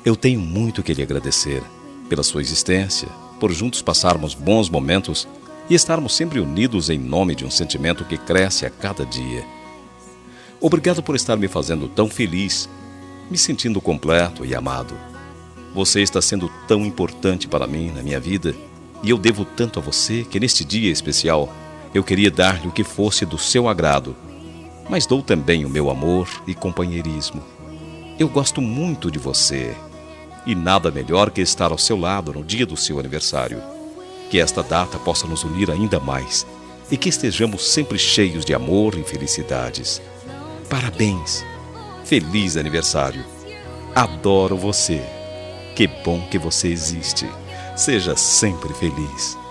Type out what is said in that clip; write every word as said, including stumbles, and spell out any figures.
Eu tenho muito que lhe agradecer pela sua existência, por juntos passarmos bons momentos e estarmos sempre unidos em nome de um sentimento que cresce a cada dia. Obrigado por estar me fazendo tão feliz, me sentindo completo e amado. Você está sendo tão importante para mim na minha vida e eu devo tanto a você que neste dia especial eu queria dar-lhe o que fosse do seu agrado, mas dou também o meu amor e companheirismo. Eu gosto muito de você e nada melhor que estar ao seu lado no dia do seu aniversário. Que esta data possa nos unir ainda mais e que estejamos sempre cheios de amor e felicidades. Parabéns! Feliz aniversário! Adoro você! Que bom que você existe! Seja sempre feliz!